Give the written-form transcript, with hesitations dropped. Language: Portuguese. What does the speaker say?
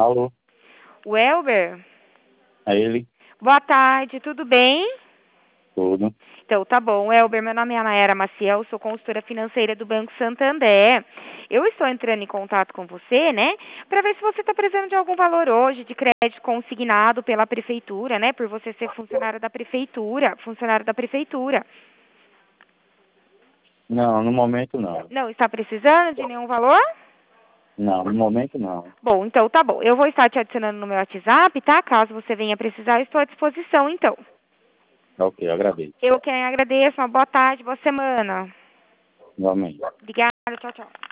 Alô, O Elber? é ele? Boa tarde, tudo bem? Tudo. Então, tá bom. Elber, meu nome é Anaera Maciel, sou consultora financeira do Banco Santander. Eu estou entrando em contato com você, né, para ver se você está precisando de algum valor hoje de crédito consignado pela prefeitura, né, por você ser funcionário da prefeitura. Não, no momento não. Não está precisando de nenhum valor? Não, no momento não. Bom, então tá bom. Eu vou estar te adicionando no meu WhatsApp, tá? Caso você venha precisar, eu estou à disposição, então. Ok, eu agradeço. Eu quem agradeço, uma boa tarde, boa semana. Igualmente. Obrigada, tchau, tchau.